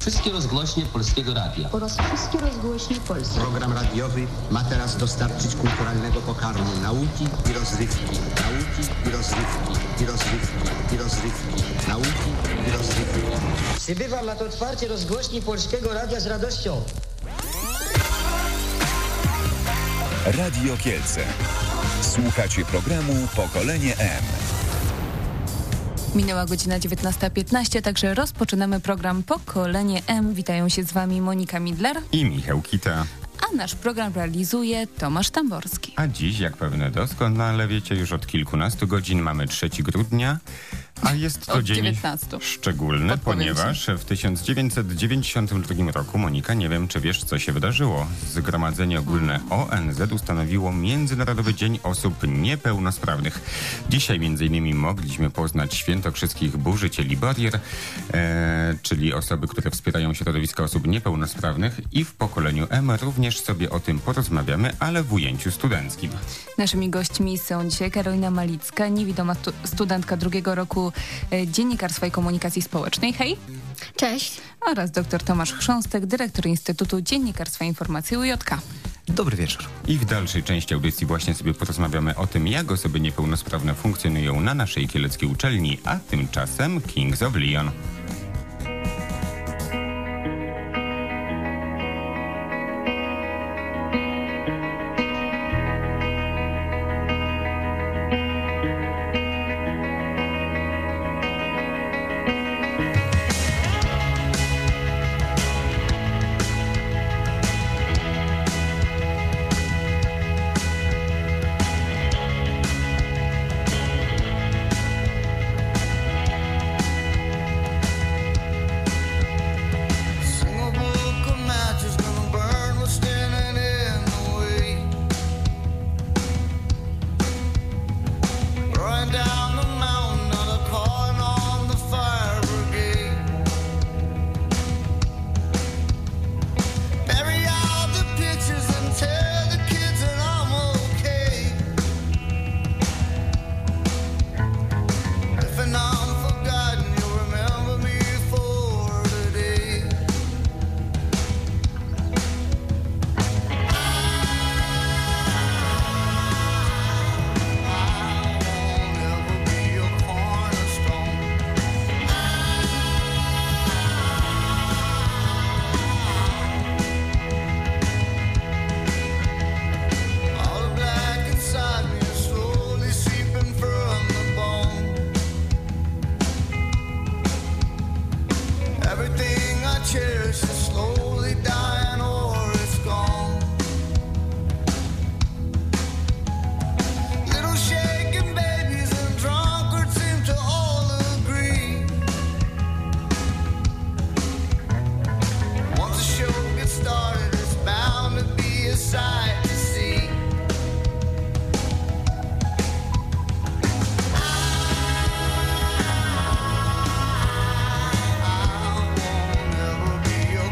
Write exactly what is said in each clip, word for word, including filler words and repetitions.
Wszystkie rozgłośnie Polskiego Radia oraz wszystkie rozgłośnie polskie. Program radiowy ma teraz dostarczyć kulturalnego pokarmu nauki i rozrywki, nauki i rozrywki, i rozrywki, i rozrywki, nauki i rozrywki. Przybywam na to otwarcie rozgłośni Polskiego Radia z radością. Radio Kielce. Słuchacie programu Pokolenie M. Minęła godzina dziewiętnasta piętnaście, także rozpoczynamy program Pokolenie M. Witają się z wami Monika Midler i Michał Kita. A nasz program realizuje Tomasz Tamborski. A dziś, jak pewnie doskonale wiecie, już od kilkunastu godzin mamy trzeciego grudnia, a jest to od dzień dziewiętnastu. szczególny, ponieważ w tysiąc dziewięćset dziewięćdziesiątym drugim roku, Monika, nie wiem, czy wiesz, co się wydarzyło. Zgromadzenie Ogólne O N Z ustanowiło Międzynarodowy Dzień Osób Niepełnosprawnych. Dzisiaj między innymi mogliśmy poznać świętokrzyskich burzycieli barier, e, czyli osoby, które wspierają środowiska osób niepełnosprawnych, i w Pokoleniu M również sobie o tym porozmawiamy, ale w ujęciu studenckim. Naszymi gośćmi są dzisiaj Karolina Malicka, niewidoma stu- studentka drugiego roku e, Dziennikarstwa i Komunikacji Społecznej. Hej! Cześć! Oraz dr Tomasz Chrząstek, dyrektor Instytutu Dziennikarstwa i Informacji U J K. Dobry wieczór. I w dalszej części audycji właśnie sobie porozmawiamy o tym, jak osoby niepełnosprawne funkcjonują na naszej kieleckiej uczelni, a tymczasem Kings of Leon. Be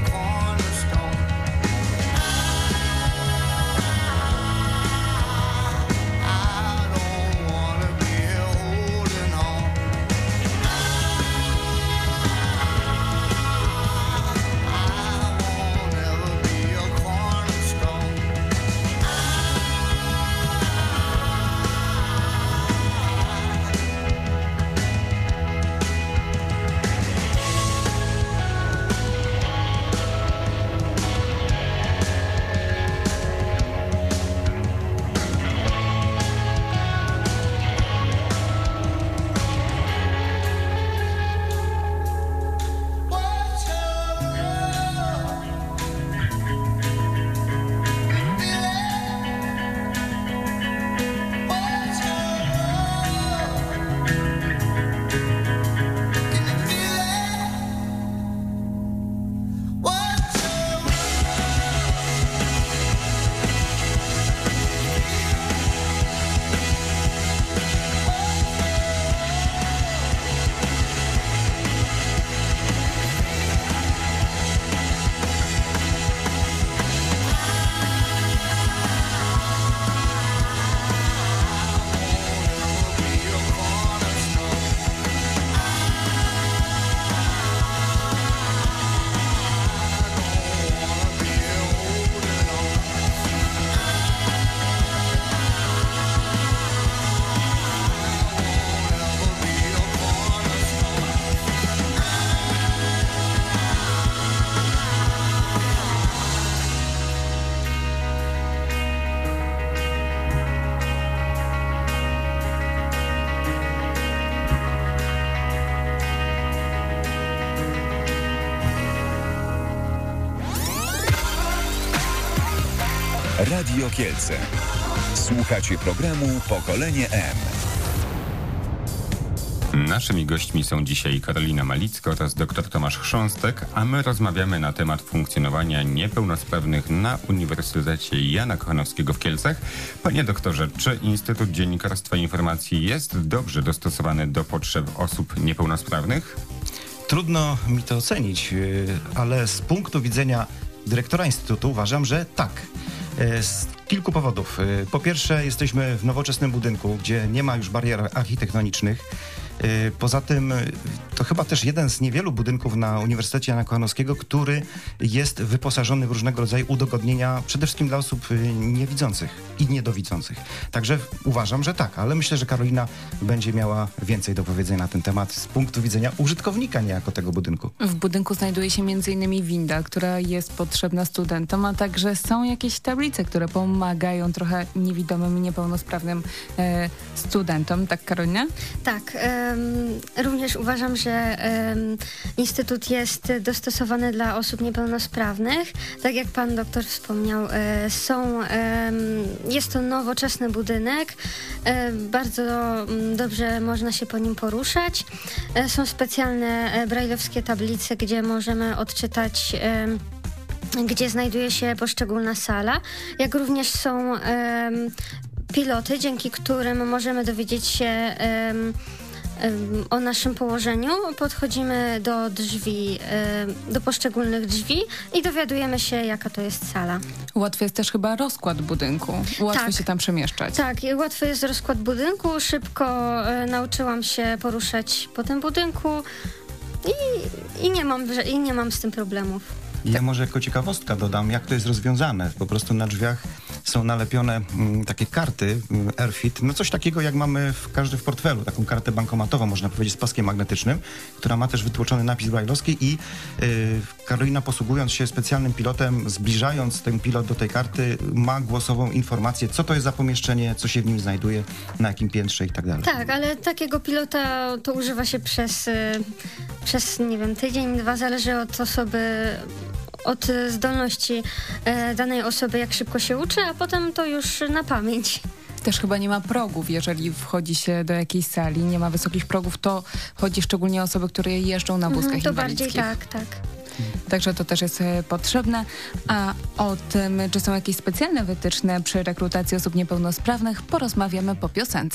Radio Kielce. Słuchacie programu Pokolenie M. Naszymi gośćmi są dzisiaj Karolina Malicka oraz dr Tomasz Chrząstek, a my rozmawiamy na temat funkcjonowania niepełnosprawnych na Uniwersytecie Jana Kochanowskiego w Kielcach. Panie doktorze, czy Instytut Dziennikarstwa i Informacji jest dobrze dostosowany do potrzeb osób niepełnosprawnych? Trudno mi to ocenić, ale z punktu widzenia dyrektora Instytutu uważam, że tak. Z kilku powodów. Po pierwsze, jesteśmy w nowoczesnym budynku, gdzie nie ma już barier architektonicznych. Poza tym to chyba też jeden z niewielu budynków na Uniwersytecie Jana Kochanowskiego, który jest wyposażony w różnego rodzaju udogodnienia, przede wszystkim dla osób niewidzących i niedowidzących. Także uważam, że tak, ale myślę, że Karolina będzie miała więcej do powiedzenia na ten temat z punktu widzenia użytkownika niejako tego budynku. W budynku znajduje się między innymi winda, która jest potrzebna studentom, a także są jakieś tablice, które pomagają trochę niewidomym i niepełnosprawnym e, studentom. Tak, Karolina? Tak. Um, również uważam, że um, Instytut jest dostosowany dla osób niepełnosprawnych. Tak jak pan doktor wspomniał, e, są, um, jest to nowoczesny budynek. E, bardzo um, dobrze można się po nim poruszać. E, są specjalne e, brajlowskie tablice, gdzie możemy odczytać e, gdzie znajduje się poszczególna sala, jak również są um, piloty, dzięki którym możemy dowiedzieć się um, um, o naszym położeniu. Podchodzimy do drzwi, um, do poszczególnych drzwi i dowiadujemy się, jaka to jest sala. Łatwy jest też chyba rozkład budynku. Łatwo Tak. się tam przemieszczać. Tak, i łatwy jest rozkład budynku. Szybko e, nauczyłam się poruszać po tym budynku i, i, nie mam, że- i nie mam z tym problemów. Ja może jako ciekawostka dodam, jak to jest rozwiązane. Po prostu na drzwiach są nalepione mm, takie karty mm, AirFit, no coś takiego jak mamy w każdy w portfelu, taką kartę bankomatową, można powiedzieć, z paskiem magnetycznym, która ma też wytłoczony napis brajlowski i y, Karolina, posługując się specjalnym pilotem, zbliżając ten pilot do tej karty, ma głosową informację, co to jest za pomieszczenie, co się w nim znajduje, na jakim piętrze i tak dalej. Tak, ale takiego pilota to używa się przez, y, przez nie wiem, tydzień, dwa, zależy od osoby, od zdolności e, danej osoby, jak szybko się uczy, a potem to już na pamięć. Też chyba nie ma progów, jeżeli wchodzi się do jakiejś sali, nie ma wysokich progów, to chodzi szczególnie o osoby, które jeżdżą na wózkach Mhm, to inwalidzkich. bardziej tak, tak. Także to też jest e, potrzebne. A o tym, czy są jakieś specjalne wytyczne przy rekrutacji osób niepełnosprawnych, porozmawiamy po piosence.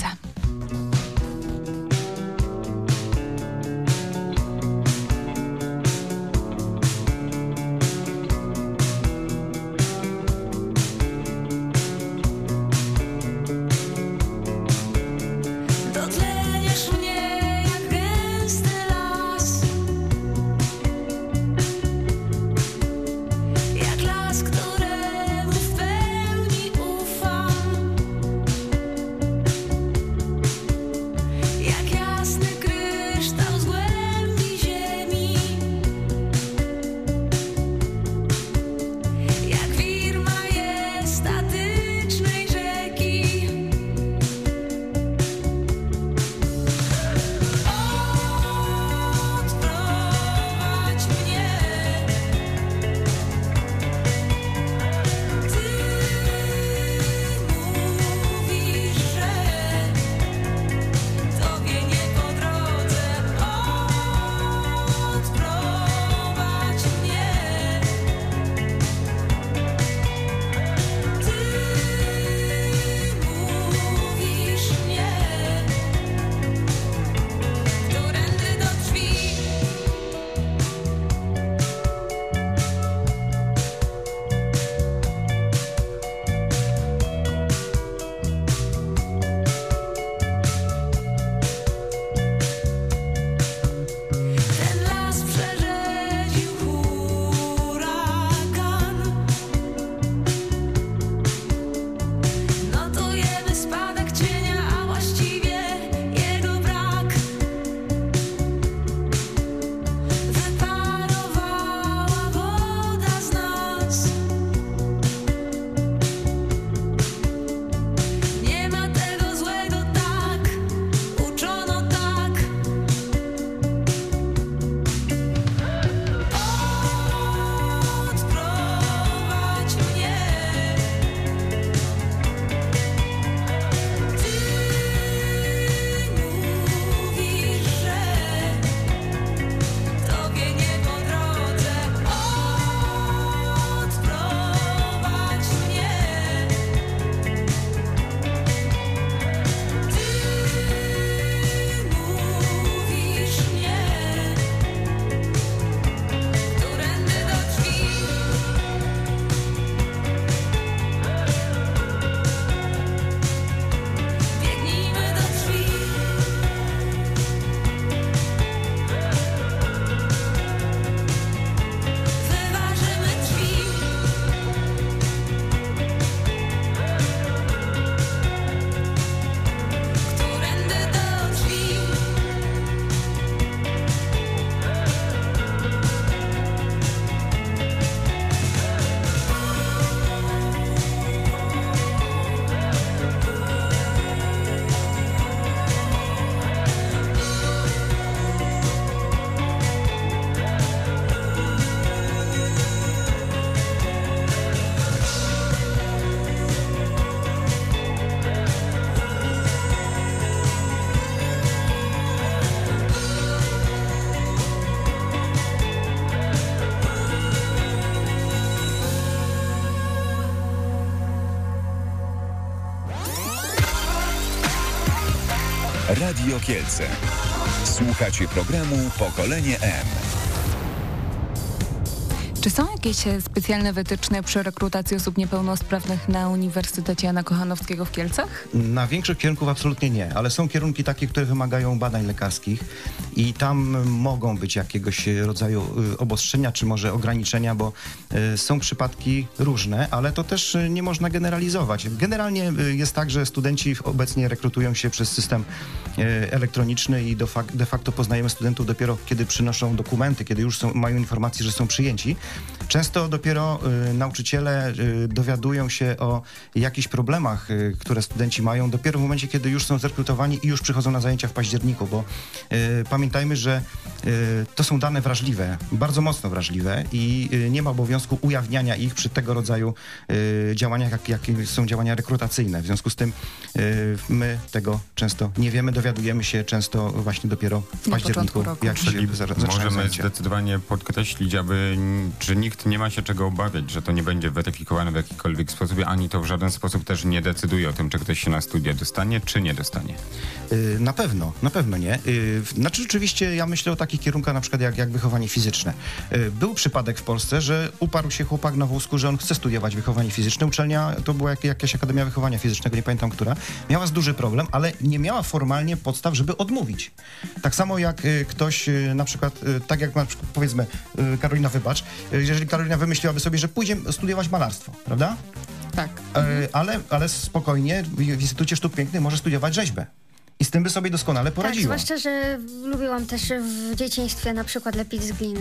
Dotleniesz mnie jak gęsty las, jak las, któremu w pełni ufam. Radio Kielce. Słuchacie programu Pokolenie M. Czy są jakieś e, specjalne wytyczne przy rekrutacji osób niepełnosprawnych na Uniwersytecie Jana Kochanowskiego w Kielcach? Na większych kierunków absolutnie nie, ale są kierunki takie, które wymagają badań lekarskich i tam mogą być jakiegoś rodzaju y, obostrzenia, czy może ograniczenia, bo y, są przypadki różne, ale to też y, nie można generalizować. Generalnie y, jest tak, że studenci obecnie rekrutują się przez system y, elektroniczny i do fak- de facto poznajemy studentów dopiero kiedy przynoszą dokumenty, kiedy już są, mają informację, że są przyjęci. Często dopiero y, nauczyciele y, dowiadują się o jakichś problemach, y, które studenci mają dopiero w momencie, kiedy już są zrekrutowani i już przychodzą na zajęcia w październiku, bo y, pamiętajmy, że y, to są dane wrażliwe, bardzo mocno wrażliwe i y, nie ma obowiązku ujawniania ich przy tego rodzaju y, działaniach, jak, jakie są działania rekrutacyjne. W związku z tym y, my tego często nie wiemy, dowiadujemy się często właśnie dopiero w Na październiku, roku. jak się Czyli za- zaczynają możemy zajęcia. zdecydowanie podkreślić, aby, że nikt nie ma się czego obawiać, że to nie będzie weryfikowane w jakikolwiek sposób, ani to w żaden sposób też nie decyduje o tym, czy ktoś się na studia dostanie, czy nie dostanie. Y, Na pewno, na pewno nie. Y, Znaczy rzeczywiście ja myślę o takich kierunkach na przykład jak, jak wychowanie fizyczne. Y, Był przypadek w Polsce, że uparł się chłopak na wózku, że on chce studiować wychowanie fizyczne. Uczelnia, to była jak, jakaś Akademia Wychowania Fizycznego, nie pamiętam która, miała z duży problem, ale nie miała formalnie podstaw, żeby odmówić. Tak samo jak y, ktoś y, na przykład, y, tak jak na przykład powiedzmy y, Karolina Wybacz, y, jeżeli Karolina wymyśliłaby sobie, że pójdzie studiować malarstwo, prawda? Tak. Y, Ale, ale spokojnie w, w Instytucie Sztuk Pięknych może studiować rzeźbę. I z tym by sobie doskonale Tak, poradziła. zwłaszcza, że lubiłam też w dzieciństwie na przykład lepić z gliny.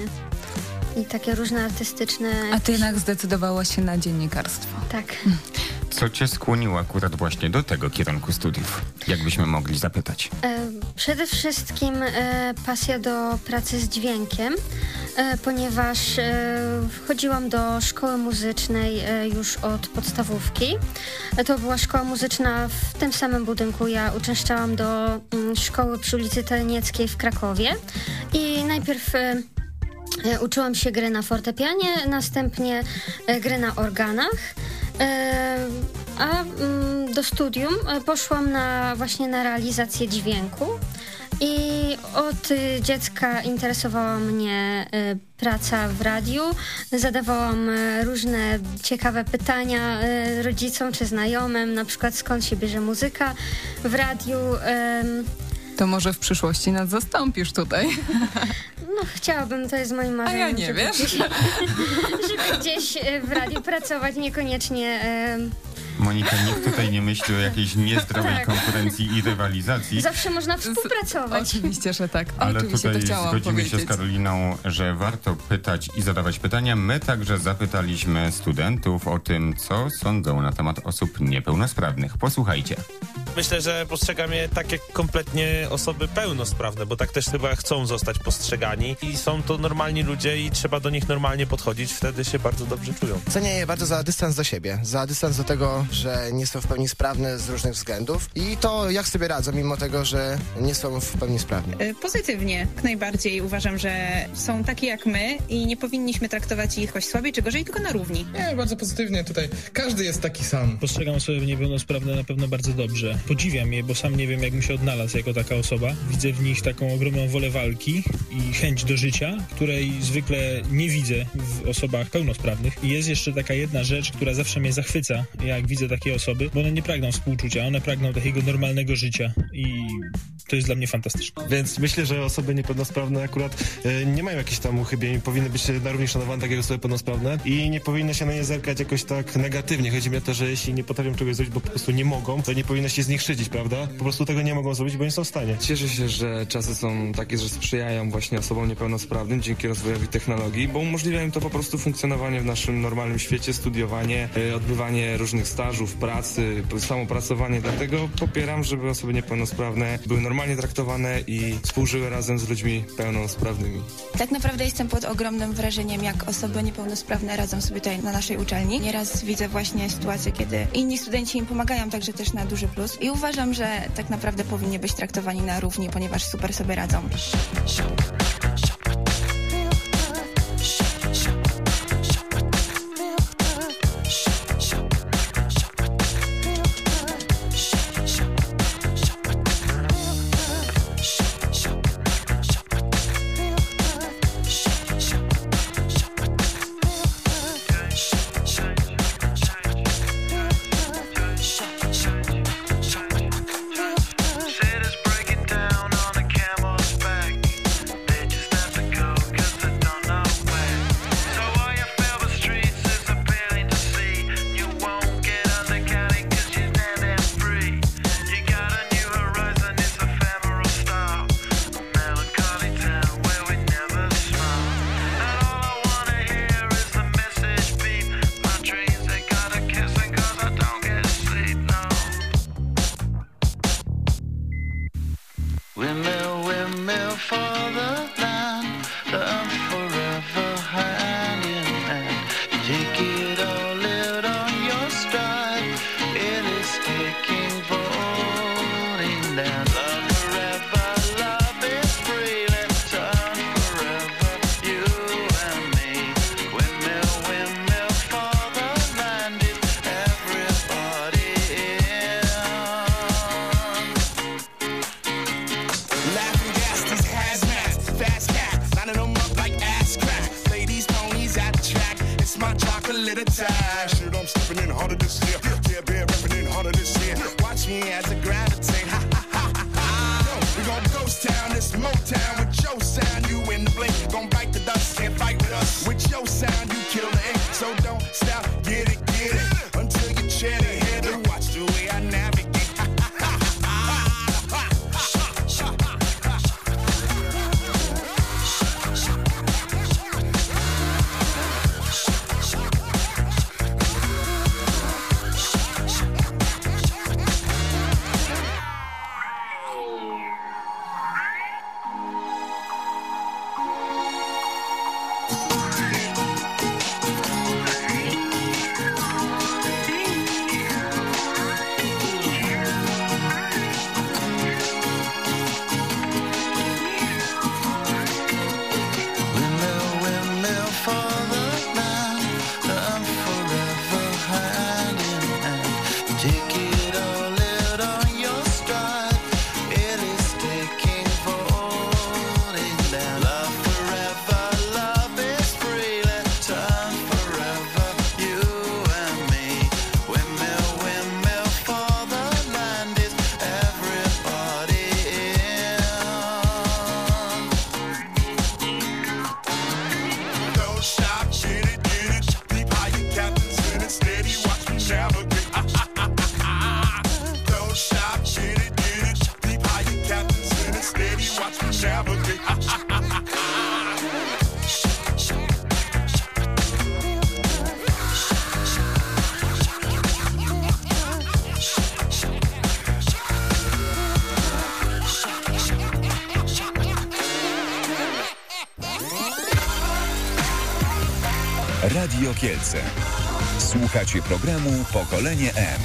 I takie różne artystyczne... A ty jednak zdecydowałaś się na dziennikarstwo. Tak. Co cię skłoniło akurat właśnie do tego kierunku studiów? Jakbyśmy mogli zapytać. E, Przede wszystkim e, pasja do pracy z dźwiękiem, e, ponieważ e, chodziłam do szkoły muzycznej e, już od podstawówki. E, to była szkoła muzyczna w tym samym budynku. Ja uczęszczałam do mm, szkoły przy ulicy Telnieckiej w Krakowie i najpierw... E, E, Uczyłam się gry na fortepianie, następnie e, gry na organach, e, a mm, do studium e, poszłam na, właśnie na realizację dźwięku i od y, dziecka interesowała mnie e, praca w radiu. Zadawałam e, różne ciekawe pytania e, rodzicom czy znajomym, na przykład skąd się bierze muzyka w radiu. E, To może w przyszłości nas zastąpisz tutaj. No, chciałabym, to jest moim marzeniem. A ja nie, żeby wiesz? Gdzieś, żeby gdzieś e, w radiu pracować, niekoniecznie... E, Monika, nikt tutaj nie myśli o jakiejś niezdrowej Tak. konkurencji i rywalizacji. zawsze można współpracować. Oczywiście, że tak. Ale Oczywiście tutaj to chciałam zgodzimy się z powiedzieć. Karoliną, że warto pytać i zadawać pytania. My także zapytaliśmy studentów o tym, co sądzą na temat osób niepełnosprawnych. Posłuchajcie. Myślę, że postrzegam je tak jak kompletnie osoby pełnosprawne, bo tak też chyba chcą zostać postrzegani i są to normalni ludzie i trzeba do nich normalnie podchodzić, wtedy się bardzo dobrze czują. Cenię je bardzo za dystans do siebie, za dystans do tego, że nie są w pełni sprawne z różnych względów i to jak sobie radzą, mimo tego, że nie są w pełni sprawni. Y, Pozytywnie, jak najbardziej. Uważam, że są takie jak my i nie powinniśmy traktować ich jakoś słabiej czy gorzej, tylko na równi. Nie, bardzo pozytywnie tutaj. Każdy jest taki sam. Postrzegam osoby niepełnosprawne na pewno bardzo dobrze. Podziwiam je, bo sam nie wiem, jak bym się odnalazł jako taka osoba. Widzę w nich taką ogromną wolę walki i chęć do życia, której zwykle nie widzę w osobach pełnosprawnych. I jest jeszcze taka jedna rzecz, która zawsze mnie zachwyca, jak widzę takie osoby, bo one nie pragną współczucia, one pragną takiego normalnego życia i to jest dla mnie fantastyczne. Więc myślę, że osoby niepełnosprawne akurat e, nie mają jakichś tam uchybień, powinny być na równi szanowane tak jak osoby pełnosprawne i nie powinno się na nie zerkać jakoś tak negatywnie. Chodzi mi o to, że jeśli nie potrafią czegoś zrobić, bo po prostu nie mogą, to nie powinno się z nich szydzić, prawda? Po prostu tego nie mogą zrobić, bo nie są w stanie. Cieszę się, że czasy są takie, że sprzyjają właśnie osobom niepełnosprawnym dzięki rozwojowi technologii, bo umożliwia im to po prostu funkcjonowanie w naszym normalnym świecie, studiowanie, e, odbywanie różnych stażów, pracy, samo pracowanie. Dlatego popieram, żeby osoby niepełnosprawne były normalnie traktowane i współżyły razem z ludźmi pełnosprawnymi. Tak naprawdę jestem pod ogromnym wrażeniem, jak osoby niepełnosprawne radzą sobie tutaj na naszej uczelni. Nieraz widzę właśnie sytuacje, kiedy inni studenci im pomagają, także też na duży plus. I uważam, że tak naprawdę powinni być traktowani na równi, ponieważ super sobie radzą. Take it all out on your stride. It is taking, falling down. Love forever, love is free. Let's turn forever, you and me. Windmill, windmill for the land. Is everybody in? Laughing gas, these hazmats, fast cats, lining them up like ass crack. Play these ponies at the track. It's my chocolate attack. Shit, I'm stepping in harder this year. Yeah, bear repping in harder this year. Watch me as I gravitate. Ha ha ha ha ha. Yo, we gon' ghost town, this Motown with your sound. You in the blink, gon' bite the dust, can't fight with us. With your sound, you kill the ink. So don't stop, get it, get it, until you chin it, hit it. Watch the way I navigate. Ha ha ha ha ha. Windmill, windmill for the land. Love forever, hand in hand. Take it all out on your stride. It is taking, falling down. Love forever, love is free. Let's turn forever, you and me. Windmill, windmill for the land. Is everybody in? Don't stop, get it, get it. Deep high, your captain's in it. Steady, watch me navigate. Ah, ah, ah, ah, ah. Don't stop, get it, get it. Deep high, your captain's in it. Steady, watch me navigate. Ah, ah, ah, ah, ah. Radio Kielce. Słuchacie programu Pokolenie M.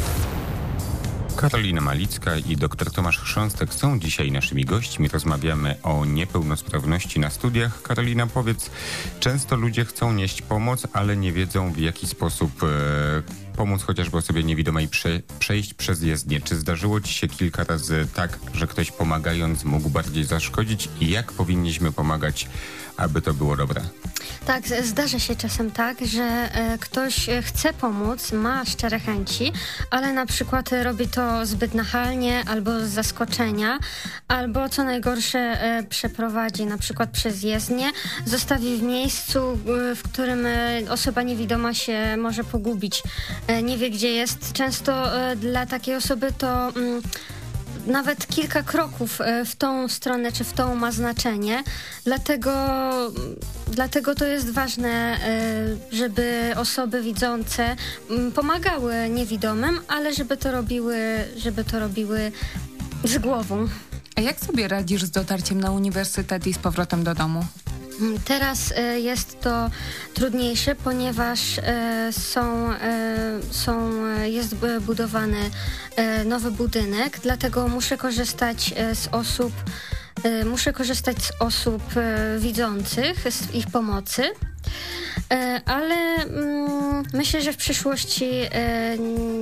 Karolina Malicka i dr Tomasz Chrząstek są dzisiaj naszymi gośćmi. Rozmawiamy o niepełnosprawności na studiach. Karolina, powiedz, często ludzie chcą nieść pomoc, ale nie wiedzą, w jaki sposób e, pomóc chociażby osobie niewidomej prze, przejść przez jezdnię. Czy zdarzyło ci się kilka razy tak, że ktoś pomagając mógł bardziej zaszkodzić i jak powinniśmy pomagać, aby to było dobre? Tak, z- zdarza się czasem tak, że e, ktoś e, chce pomóc, ma szczere chęci, ale na przykład e, robi to zbyt nachalnie albo z zaskoczenia, albo co najgorsze e, przeprowadzi na przykład przez jezdnię, zostawi w miejscu, e, w którym e, osoba niewidoma się może pogubić. E, nie wie, gdzie jest. Często e, dla takiej osoby to... Mm, nawet kilka kroków e, w tą stronę czy w tą ma znaczenie, dlatego, dlatego to jest ważne, e, żeby osoby widzące m, pomagały niewidomym, ale żeby to robiły, żeby to robiły z głową. A jak sobie radzisz z dotarciem na uniwersytet i z powrotem do domu? Teraz e, jest to trudniejsze, ponieważ e, są, e, są, e, jest b- budowany e, nowy budynek, dlatego muszę korzystać e, z osób, e, muszę korzystać z osób e, widzących, z ich pomocy. E, ale mm, myślę, że w przyszłości e,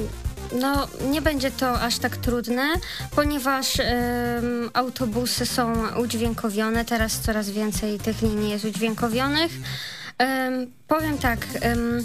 no, nie będzie to aż tak trudne, ponieważ em, autobusy są udźwiękowione, teraz coraz więcej tych linii jest udźwiękowionych. Em, powiem tak, em,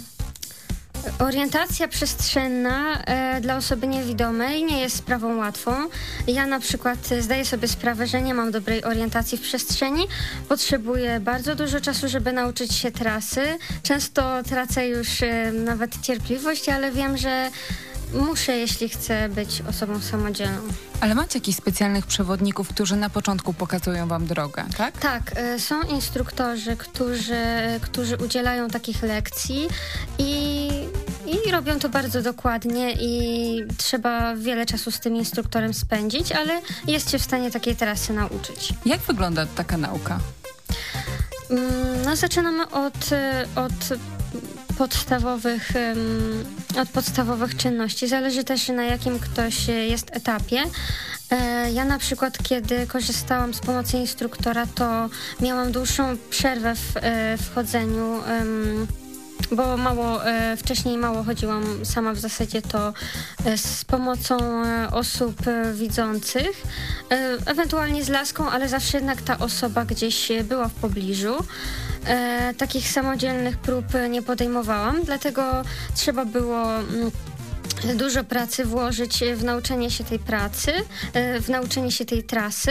orientacja przestrzenna e, dla osoby niewidomej nie jest sprawą łatwą. Ja na przykład zdaję sobie sprawę, że nie mam dobrej orientacji w przestrzeni. Potrzebuję bardzo dużo czasu, żeby nauczyć się trasy. Często tracę już e, nawet cierpliwość, ale wiem, że muszę, jeśli chcę być osobą samodzielną. Ale macie jakichś specjalnych przewodników, którzy na początku pokazują wam drogę, tak? Tak, y, są instruktorzy, którzy, którzy udzielają takich lekcji i, i robią to bardzo dokładnie i trzeba wiele czasu z tym instruktorem spędzić, ale jest się w stanie takiej trasy nauczyć. Jak wygląda taka nauka? Mm, no, zaczynamy od, od podstawowych, em, od podstawowych czynności. Zależy też, na jakim ktoś jest etapie. E, ja na przykład, kiedy korzystałam z pomocy instruktora, to miałam dłuższą przerwę w, e, w chodzeniu, em, bo mało, e, wcześniej mało chodziłam sama w zasadzie, to e, z pomocą e, osób e, widzących, e, ewentualnie z laską, ale zawsze jednak ta osoba gdzieś była w pobliżu. E, takich samodzielnych prób nie podejmowałam, dlatego trzeba było mm, dużo pracy włożyć w nauczenie się tej pracy, e, w nauczenie się tej trasy.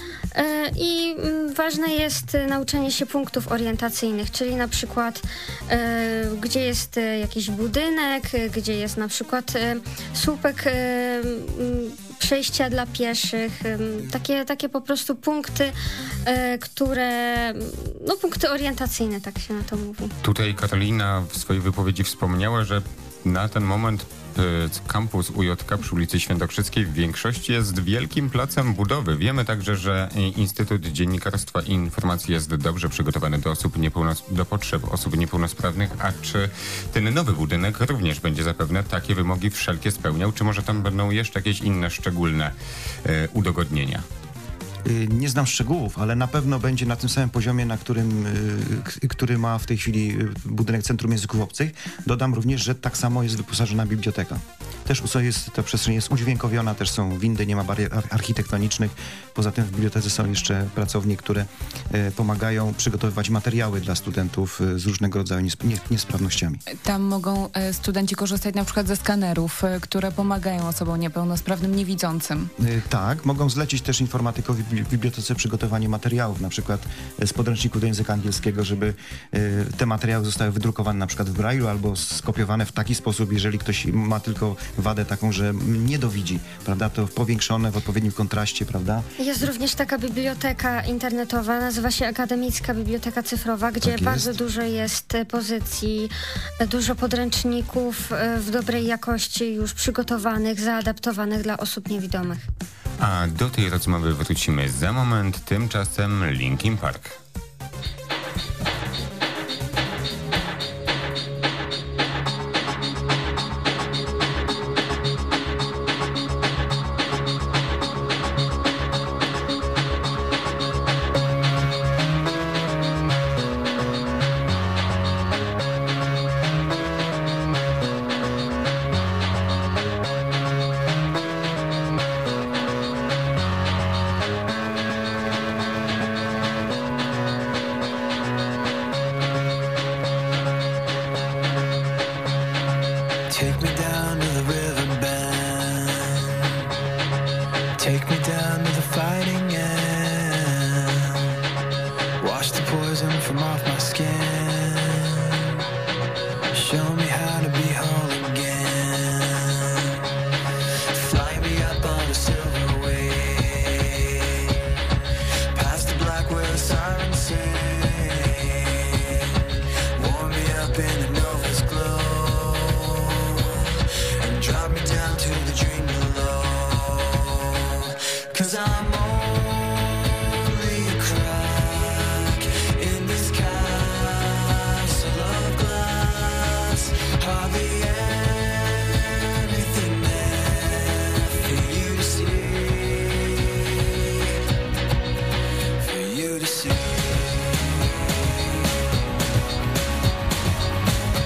I ważne jest nauczenie się punktów orientacyjnych, czyli na przykład e, gdzie jest jakiś budynek, gdzie jest na przykład e, słupek e, przejścia dla pieszych, e, takie, takie po prostu punkty, e, które, no punkty orientacyjne, tak się na to mówi. Tutaj Karolina w swojej wypowiedzi wspomniała, że na ten moment kampus U J K przy ulicy Świętokrzyskiej w większości jest wielkim placem budowy. Wiemy także, że Instytut Dziennikarstwa i Informacji jest dobrze przygotowany do osób niepełnos- do potrzeb osób niepełnosprawnych, a czy ten nowy budynek również będzie zapewne takie wymogi wszelkie spełniał, czy może tam będą jeszcze jakieś inne szczególne e, udogodnienia? Nie znam szczegółów, ale na pewno będzie na tym samym poziomie, na którym, k- który ma w tej chwili budynek Centrum Języków Obcych. Dodam również, że tak samo jest wyposażona biblioteka. Też jest, ta przestrzeń jest udźwiękowiona, też są windy, nie ma barier ar- architektonicznych. Poza tym w bibliotece są jeszcze pracownie, które e, pomagają przygotowywać materiały dla studentów e, z różnego rodzaju niesp- nie, niesprawnościami. Tam mogą e, studenci korzystać na przykład ze skanerów, e, które pomagają osobom niepełnosprawnym, niewidzącym. E, tak, mogą zlecić też informatykowi w bibliotece przygotowanie materiałów, na przykład z podręczniku do języka angielskiego, żeby e, te materiały zostały wydrukowane na przykład w Braille'u albo skopiowane w taki sposób, jeżeli ktoś ma tylko wadę taką, że nie dowidzi, prawda, to powiększone w odpowiednim kontraście, prawda? Jest również taka biblioteka internetowa, nazywa się Akademicka Biblioteka Cyfrowa, gdzie Tak bardzo jest. dużo jest pozycji, dużo podręczników w dobrej jakości, już przygotowanych, zaadaptowanych dla osób niewidomych. A do tej rozmowy wrócimy za moment, tymczasem Linkin Park. Take me down to the riverbed. Take me down to the fighting end. Wash the poison from off my skin. Show me how to be whole again. Fly me up on a silver wave. Past the black where the sirens sing. Warm me up in the Nova's glow. Drop me down to the dream below. 'Cause I'm only a crack in this castle of glass. Hardly anything there for you to see. For you to see.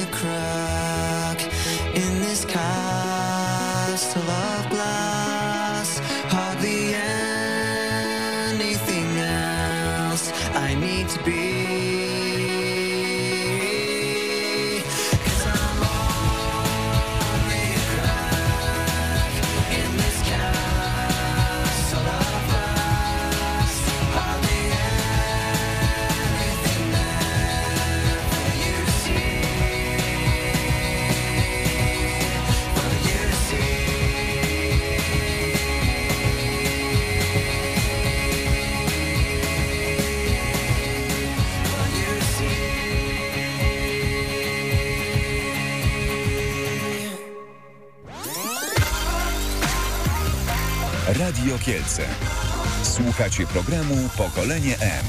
crack in this castle of glass. Hardly anything else I need to be. Radio Kielce. Słuchacie programu Pokolenie M.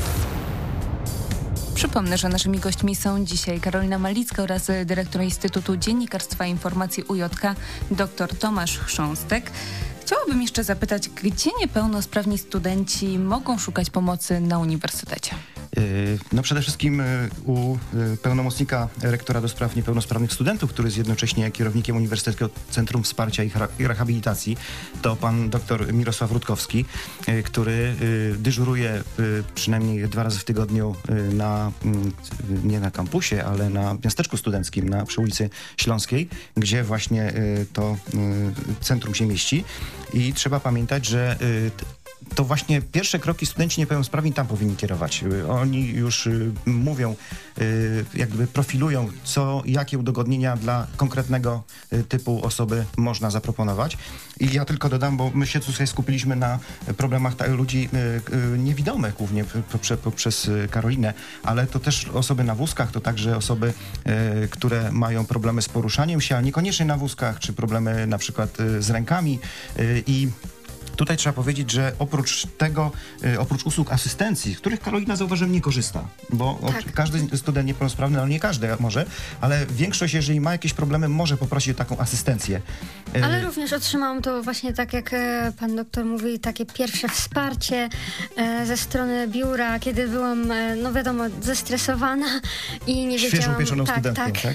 Przypomnę, że naszymi gośćmi są dzisiaj Karolina Malicka oraz dyrektor Instytutu Dziennikarstwa i Informacji U J K dr Tomasz Chrząstek. Chciałabym jeszcze zapytać, gdzie niepełnosprawni studenci mogą szukać pomocy na uniwersytecie? No przede wszystkim u pełnomocnika rektora do spraw niepełnosprawnych studentów, który jest jednocześnie kierownikiem Uniwersyteckiego Centrum Wsparcia i Rehabilitacji, to pan dr Mirosław Rutkowski, który dyżuruje przynajmniej dwa razy w tygodniu na, nie na kampusie, ale na miasteczku studenckim na, przy ulicy Śląskiej, gdzie właśnie to centrum się mieści. I trzeba pamiętać, że to właśnie pierwsze kroki studenci niepełnosprawni tam powinni kierować. Oni już y, mówią, y, jakby profilują, co, jakie udogodnienia dla konkretnego y, typu osoby można zaproponować. I ja tylko dodam, bo my się tutaj skupiliśmy na problemach ta, ludzi y, y, niewidomych, głównie poprzez, poprzez Karolinę, ale to też osoby na wózkach, to także osoby, y, które mają problemy z poruszaniem się, ale niekoniecznie na wózkach, czy problemy na przykład y, z rękami y, i tutaj trzeba powiedzieć, że oprócz tego, y, oprócz usług asystencji, z których Karolina, zauważyłem, nie korzysta, bo tak. o, każdy student niepełnosprawny, no nie każdy może, ale większość, jeżeli ma jakieś problemy, może poprosić o taką asystencję. Y, ale również otrzymałam to właśnie tak, jak e, pan doktor mówi, takie pierwsze wsparcie e, ze strony biura, kiedy byłam, e, no wiadomo, zestresowana i nie wiedziałam... Świeżo upieczoną tak, studentką, tak? tak?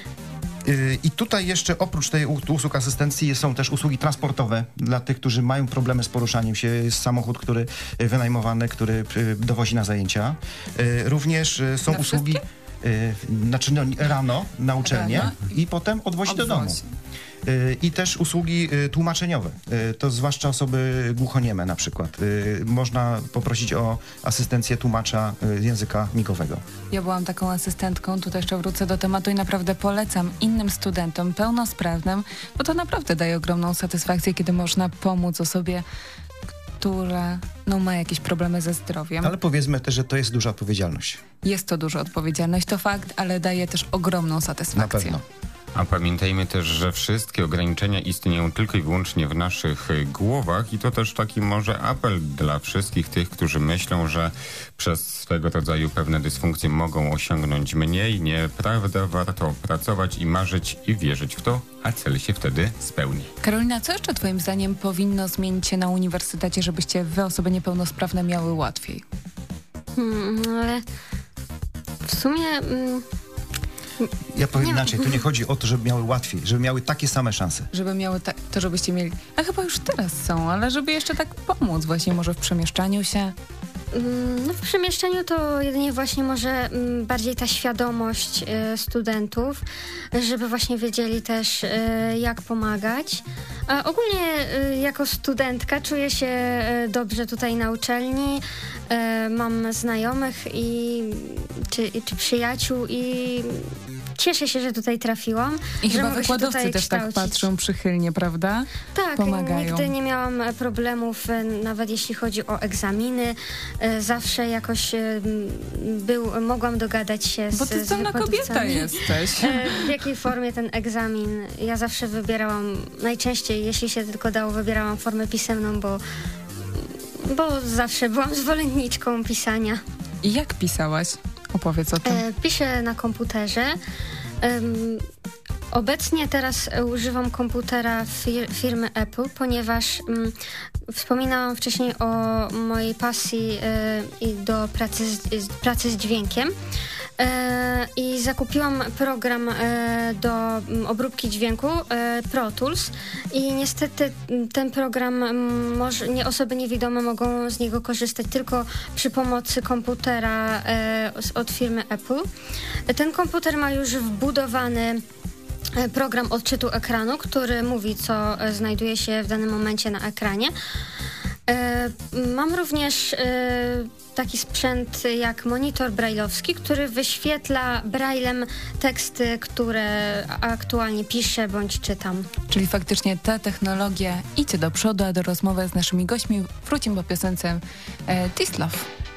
I tutaj jeszcze oprócz tej usług asystencji są też usługi transportowe dla tych, którzy mają problemy z poruszaniem się. Jest samochód, który wynajmowany, który dowozi na zajęcia. Również są na usługi znaczy no, rano na uczelnię rano? I potem odwozi, odwozi do domu. I też usługi tłumaczeniowe, to zwłaszcza osoby głuchonieme na przykład. Można poprosić o asystencję tłumacza języka migowego. Ja byłam taką asystentką, tutaj jeszcze wrócę do tematu i naprawdę polecam innym studentom pełnosprawnym, bo to naprawdę daje ogromną satysfakcję, kiedy można pomóc osobie, która no, ma jakieś problemy ze zdrowiem. Ale powiedzmy też, że to jest duża odpowiedzialność. Jest to duża odpowiedzialność, to fakt, ale daje też ogromną satysfakcję. Na pewno. A pamiętajmy też, że wszystkie ograniczenia istnieją tylko i wyłącznie w naszych głowach i to też taki może apel dla wszystkich tych, którzy myślą, że przez swego rodzaju pewne dysfunkcje mogą osiągnąć mniej. Nieprawda, warto pracować i marzyć i wierzyć w to, a cel się wtedy spełni. Karolina, co jeszcze twoim zdaniem powinno zmienić się na uniwersytecie, żebyście wy, osoby niepełnosprawne, miały łatwiej? Hmm, ale w sumie... Mm... Ja powiem nie inaczej, tu nie chodzi o to, żeby miały łatwiej, żeby miały takie same szanse. Żeby miały ta, to, żebyście mieli, a chyba już teraz są, ale żeby jeszcze tak pomóc właśnie może w przemieszczaniu się. No, w przemieszczeniu to jedynie właśnie może bardziej ta świadomość y, studentów, żeby właśnie wiedzieli też y, jak pomagać. A ogólnie y, jako studentka czuję się y, dobrze tutaj na uczelni. Y, mam znajomych i czy, czy przyjaciół i cieszę się, że tutaj trafiłam. I chyba wykładowcy też kształcić. Tak patrzą przychylnie, prawda? Tak, pomagają. Nigdy nie miałam problemów, nawet jeśli chodzi o egzaminy. Zawsze jakoś był, mogłam dogadać się z Bo ty zdolna kobieta jesteś. W jakiej formie ten egzamin? Ja zawsze wybierałam, najczęściej, jeśli się tylko dało, wybierałam formę pisemną, bo, bo zawsze byłam zwolenniczką pisania. I jak pisałaś? Opowiedz o tym. Piszę na komputerze. Obecnie teraz używam komputera fir- firmy Apple, ponieważ um, wspominałam wcześniej o mojej pasji y, i do pracy z, z, pracy z dźwiękiem. e, i zakupiłam program e, do m, obróbki dźwięku e, Pro Tools i niestety m, ten program m, może, nie, osoby niewidome mogą z niego korzystać tylko przy pomocy komputera e, od firmy Apple. Ten komputer ma już wbudowany program odczytu ekranu, który mówi, co znajduje się w danym momencie na ekranie. Mam również taki sprzęt jak monitor brajlowski, który wyświetla braillem teksty, które aktualnie piszę bądź czytam. Czyli faktycznie ta technologia idzie do przodu, a do rozmowy z naszymi gośćmi wrócimy po piosence e, This Love.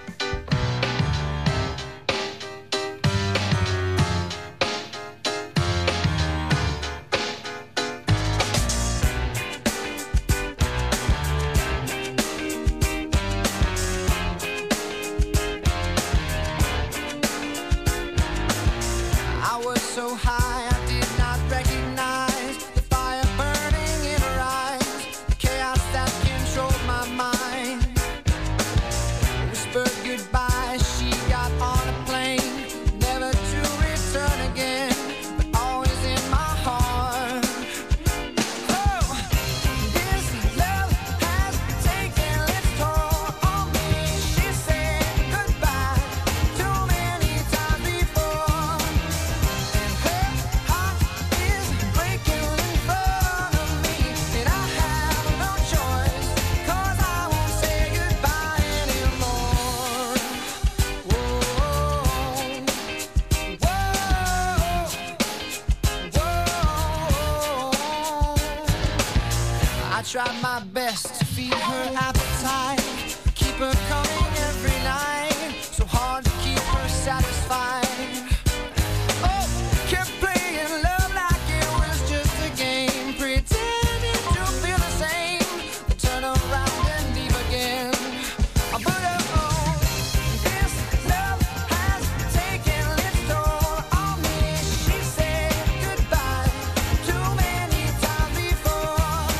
Tried my best to feed her appetite, keep her coming every night, so hard to keep her satisfied. Oh, kept playing love like it was just a game, pretending to feel the same, then turn around and leave again. But oh, this love has taken its toll on me. She said goodbye too many times before.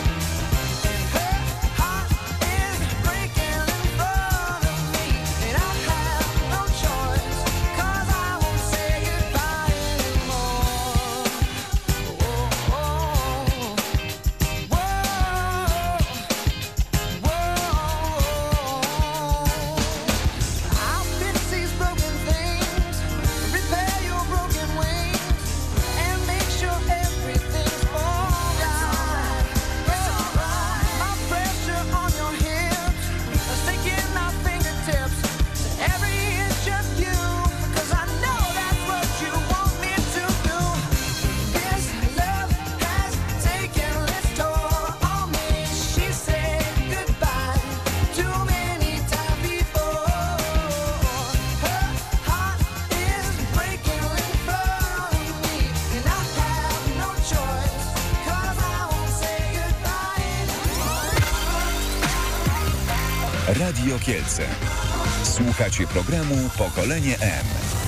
Radio Kielce. Słuchacie programu Pokolenie M.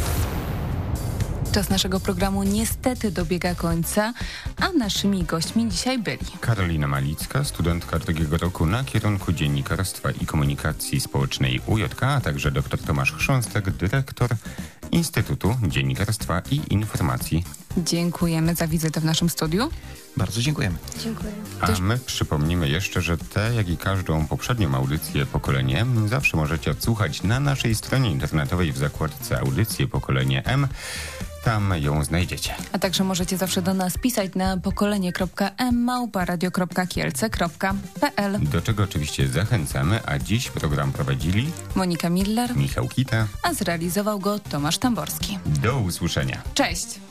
Czas naszego programu niestety dobiega końca, a naszymi gośćmi dzisiaj byli Karolina Malicka, studentka drugiego roku na kierunku Dziennikarstwa i Komunikacji Społecznej U J K, a także dr Tomasz Chrząstek, dyrektor Instytutu Dziennikarstwa i Informacji. Dziękujemy za wizytę w naszym studiu. Bardzo dziękujemy. Dziękuję. A my przypomnimy jeszcze, że tę, jak i każdą poprzednią audycję Pokolenie M zawsze możecie odsłuchać na naszej stronie internetowej w zakładce Audycje Pokolenie M. Tam ją znajdziecie. A także możecie zawsze do nas pisać na pokolenie kropka m małpa radio kropka kielce kropka p l. Do czego oczywiście zachęcamy, a dziś program prowadzili Monika Miller, Michał Kita, a zrealizował go Tomasz Tamborski. Do usłyszenia. Cześć!